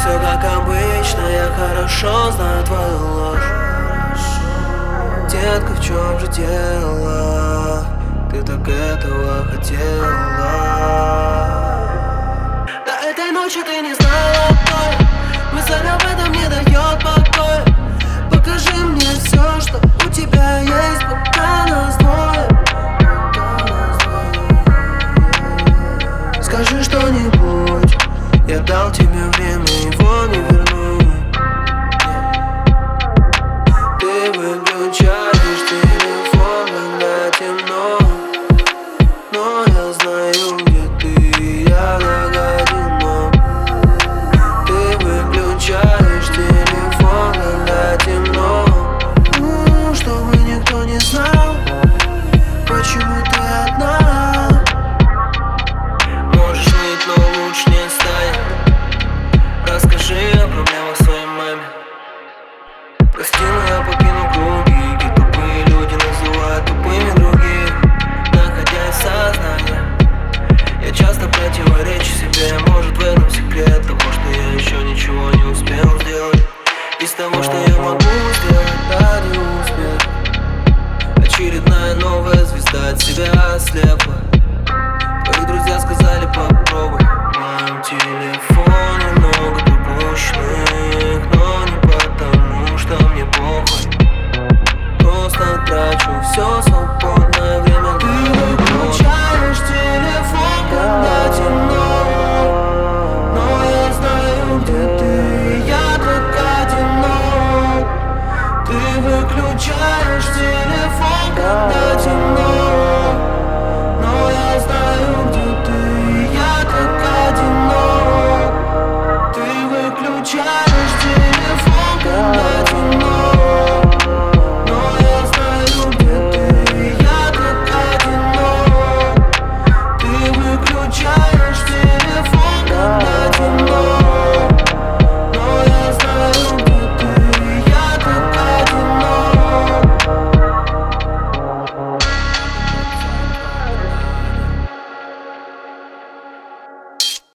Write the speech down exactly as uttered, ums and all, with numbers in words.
все как обычно, я хорошо знаю твою ложь. Детка, в чем же дело? Ты так этого хотела. До этой ночи ты не знала боли. Мысль об этом не дает покоя. Покажи мне все, что у тебя есть, пока нас двое. Скажи что-нибудь, я дал тебе время и